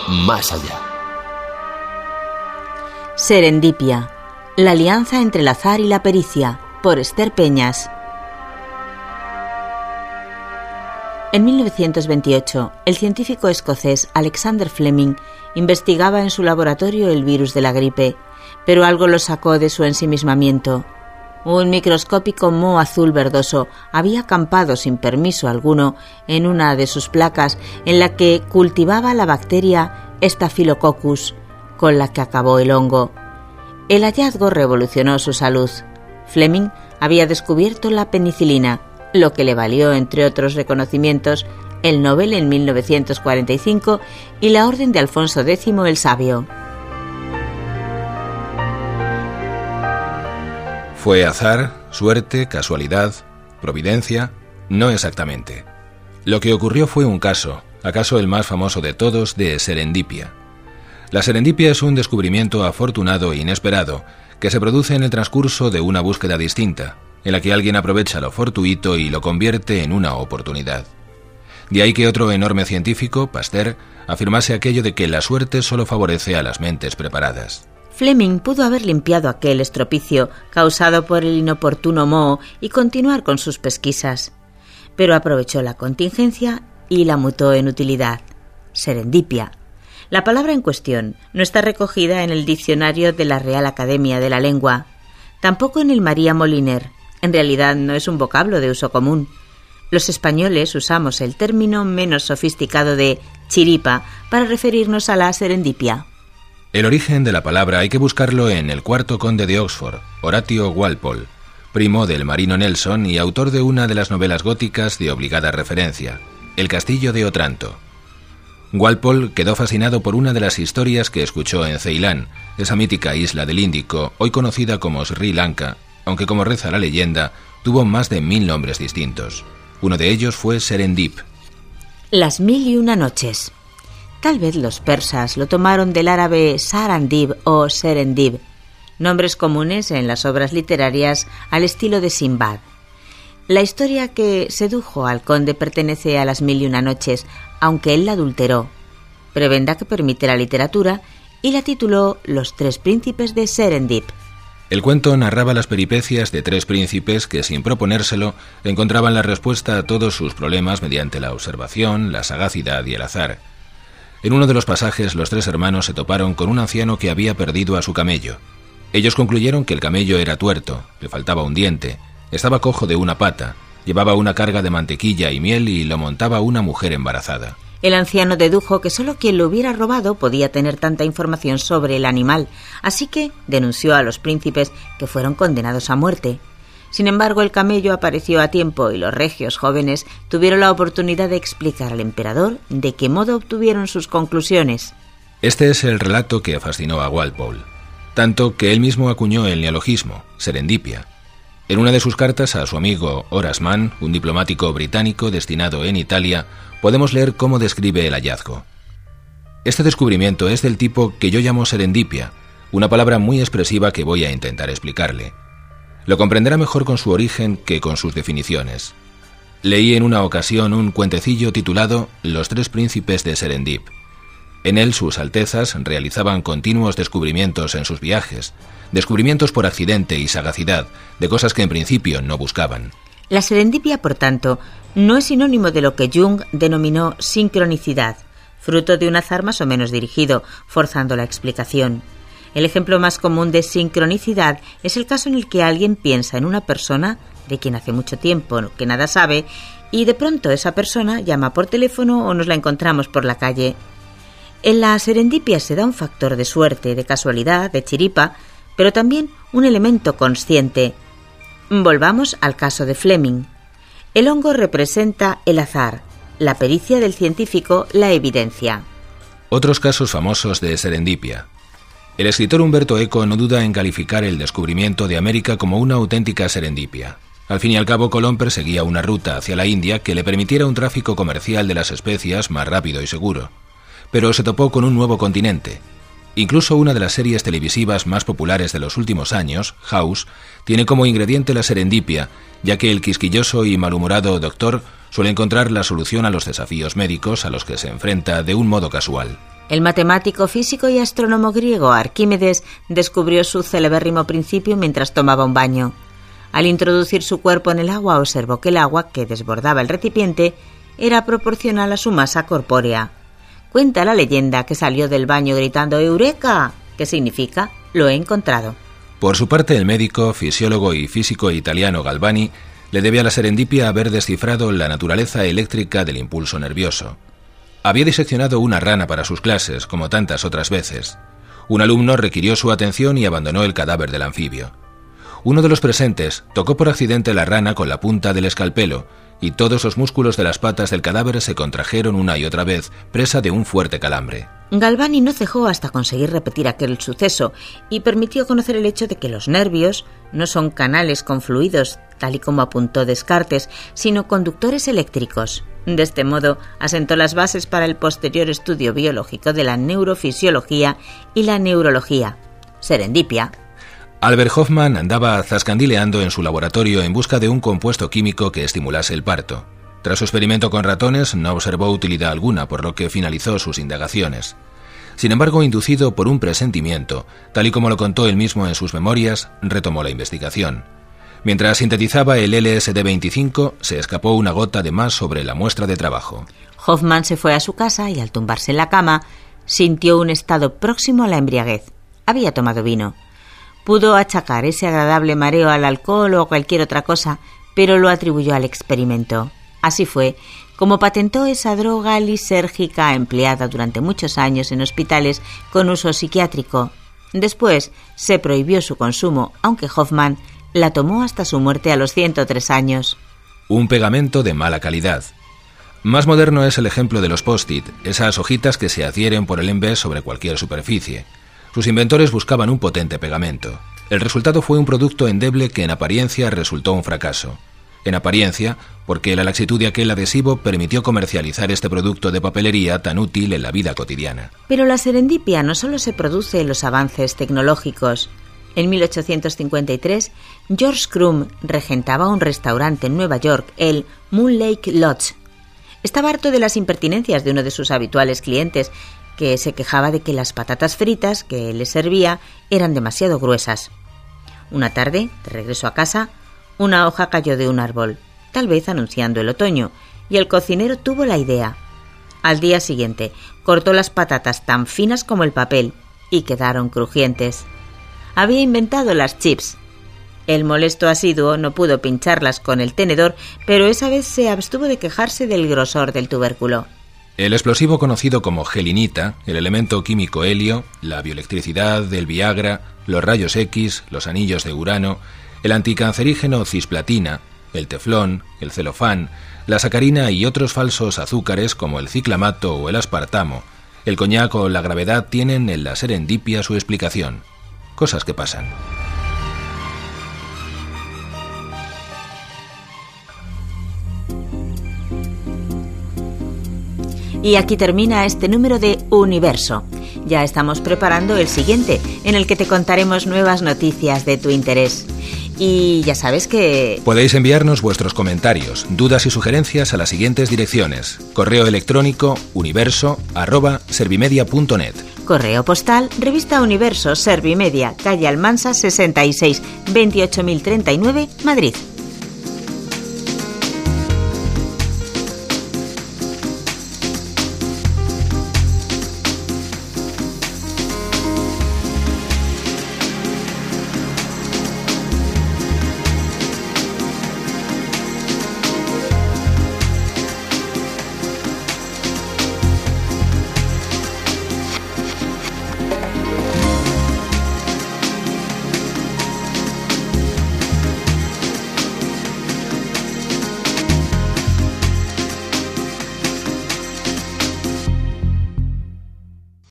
más allá. Serendipia, la alianza entre el azar y la pericia, por Esther Peñas. En 1928, el científico escocés Alexander Fleming investigaba en su laboratorio el virus de la gripe, pero algo lo sacó de su ensimismamiento. Un microscópico moho azul verdoso había acampado sin permiso alguno en una de sus placas en la que cultivaba la bacteria Staphylococcus, con la que acabó el hongo. El hallazgo revolucionó su salud. Fleming había descubierto la penicilina, lo que le valió, entre otros reconocimientos, el Nobel en 1945 y la Orden de Alfonso X el Sabio. ¿Fue azar, suerte, casualidad, providencia? No exactamente. Lo que ocurrió fue un caso, acaso el más famoso de todos, de serendipia. La serendipia es un descubrimiento afortunado e inesperado que se produce en el transcurso de una búsqueda distinta, en la que alguien aprovecha lo fortuito y lo convierte en una oportunidad. De ahí que otro enorme científico, Pasteur, afirmase aquello de que la suerte solo favorece a las mentes preparadas. Fleming pudo haber limpiado aquel estropicio causado por el inoportuno moho y continuar con sus pesquisas, pero aprovechó la contingencia y la mutó en utilidad. Serendipia. La palabra en cuestión no está recogida en el diccionario de la Real Academia de la Lengua, tampoco en el María Moliner. En realidad no es un vocablo de uso común. Los españoles usamos el término menos sofisticado de chiripa para referirnos a la serendipia. El origen de la palabra hay que buscarlo en el cuarto conde de Oxford, Horatio Walpole, primo del marino Nelson y autor de una de las novelas góticas de obligada referencia, El castillo de Otranto. Walpole quedó fascinado por una de las historias que escuchó en Ceilán, esa mítica isla del Índico, hoy conocida como Sri Lanka, aunque como reza la leyenda, tuvo más de 1000 nombres distintos. Uno de ellos fue Serendip. Las 1001 noches. Tal vez los persas lo tomaron del árabe Sarandib o Serendib, nombres comunes en las obras literarias al estilo de Sinbad. La historia que sedujo al conde pertenece a las 1001 noches, aunque él la adulteró. Prebenda que permite la literatura y la tituló Los tres príncipes de Serendip. El cuento narraba las peripecias de 3 príncipes que, sin proponérselo, encontraban la respuesta a todos sus problemas mediante la observación, la sagacidad y el azar. En uno de los pasajes, los 3 hermanos se toparon con un anciano que había perdido a su camello. Ellos concluyeron que el camello era tuerto, le faltaba un diente, estaba cojo de una pata, llevaba una carga de mantequilla y miel y lo montaba una mujer embarazada. El anciano dedujo que solo quien lo hubiera robado podía tener tanta información sobre el animal, así que denunció a los príncipes, que fueron condenados a muerte. Sin embargo, el camello apareció a tiempo y los regios jóvenes tuvieron la oportunidad de explicar al emperador de qué modo obtuvieron sus conclusiones. Este es el relato que fascinó a Walpole, tanto que él mismo acuñó el neologismo, serendipia. En una de sus cartas a su amigo Horace Mann, un diplomático británico destinado en Italia, podemos leer cómo describe el hallazgo. Este descubrimiento es del tipo que yo llamo serendipia, una palabra muy expresiva que voy a intentar explicarle. Lo comprenderá mejor con su origen que con sus definiciones. Leí en una ocasión un cuentecillo titulado Los 3 príncipes de Serendip. En él sus altezas realizaban continuos descubrimientos en sus viajes, descubrimientos por accidente y sagacidad, de cosas que en principio no buscaban. La serendipia, por tanto, no es sinónimo de lo que Jung denominó sincronicidad, fruto de un azar más o menos dirigido, forzando la explicación. El ejemplo más común de sincronicidad es el caso en el que alguien piensa en una persona de quien hace mucho tiempo que nada sabe y de pronto esa persona llama por teléfono o nos la encontramos por la calle. En la serendipia se da un factor de suerte, de casualidad, de chiripa, pero también un elemento consciente. Volvamos al caso de Fleming. El hongo representa el azar, la pericia del científico, la evidencia. Otros casos famosos de serendipia. El escritor Humberto Eco no duda en calificar el descubrimiento de América como una auténtica serendipia. Al fin y al cabo, Colón perseguía una ruta hacia la India que le permitiera un tráfico comercial de las especias más rápido y seguro. Pero se topó con un nuevo continente. Incluso una de las series televisivas más populares de los últimos años, House, tiene como ingrediente la serendipia, ya que el quisquilloso y malhumorado doctor suele encontrar la solución a los desafíos médicos a los que se enfrenta de un modo casual. El matemático, físico y astrónomo griego Arquímedes descubrió su celebérrimo principio mientras tomaba un baño. Al introducir su cuerpo en el agua, observó que el agua que desbordaba el recipiente era proporcional a su masa corpórea. Cuenta la leyenda que salió del baño gritando «¡Eureka!», que significa «lo he encontrado». Por su parte, el médico, fisiólogo y físico italiano Galvani le debe a la serendipia haber descifrado la naturaleza eléctrica del impulso nervioso. Había diseccionado una rana para sus clases, como tantas otras veces. Un alumno requirió su atención y abandonó el cadáver del anfibio. Uno de los presentes tocó por accidente la rana con la punta del escalpelo y todos los músculos de las patas del cadáver se contrajeron una y otra vez, presa de un fuerte calambre. Galvani no cejó hasta conseguir repetir aquel suceso y permitió conocer el hecho de que los nervios no son canales con fluidos, tal y como apuntó Descartes, sino conductores eléctricos. De este modo, asentó las bases para el posterior estudio biológico de la neurofisiología y la neurología. Serendipia. Albert Hofmann andaba zascandileando en su laboratorio en busca de un compuesto químico que estimulase el parto. Tras su experimento con ratones, no observó utilidad alguna, por lo que finalizó sus indagaciones. Sin embargo, inducido por un presentimiento, tal y como lo contó él mismo en sus memorias, retomó la investigación. Mientras sintetizaba el LSD-25, se escapó una gota de más sobre la muestra de trabajo. Hofmann se fue a su casa y al tumbarse en la cama, sintió un estado próximo a la embriaguez. Había tomado vino. Pudo achacar ese agradable mareo al alcohol o a cualquier otra cosa, pero lo atribuyó al experimento. Así fue como patentó esa droga lisérgica empleada durante muchos años en hospitales con uso psiquiátrico. Después se prohibió su consumo, aunque Hofmann la tomó hasta su muerte a los 103 años. Un pegamento de mala calidad. Más moderno es el ejemplo de los post-it, esas hojitas que se adhieren por el envés sobre cualquier superficie. Sus inventores buscaban un potente pegamento. El resultado fue un producto endeble que en apariencia resultó un fracaso. En apariencia, porque la laxitud de aquel adhesivo permitió comercializar este producto de papelería tan útil en la vida cotidiana. Pero la serendipia no solo se produce en los avances tecnológicos. En 1853, George Crumb regentaba un restaurante en Nueva York, el Moon Lake Lodge. Estaba harto de las impertinencias de uno de sus habituales clientes, que se quejaba de que las patatas fritas que le servía eran demasiado gruesas. Una tarde, de regreso a casa, una hoja cayó de un árbol, tal vez anunciando el otoño, y el cocinero tuvo la idea. Al día siguiente, cortó las patatas tan finas como el papel y quedaron crujientes. Había inventado las chips. El molesto asiduo no pudo pincharlas con el tenedor, pero esa vez se abstuvo de quejarse del grosor del tubérculo. El explosivo conocido como gelinita, el elemento químico helio, la bioelectricidad del Viagra, los rayos X, los anillos de Urano, el anticancerígeno cisplatina, el teflón, el celofán, la sacarina y otros falsos azúcares como el ciclamato o el aspartamo, el coñac o la gravedad tienen en la serendipia su explicación. Cosas que pasan. Y aquí termina este número de Universo. Ya estamos preparando el siguiente, en el que te contaremos nuevas noticias de tu interés. Y ya sabes que... Podéis enviarnos vuestros comentarios, dudas y sugerencias a las siguientes direcciones: correo electrónico universo@servimedia.net, correo postal Revista Universo, Servimedia, calle Almansa 66, 28039, Madrid.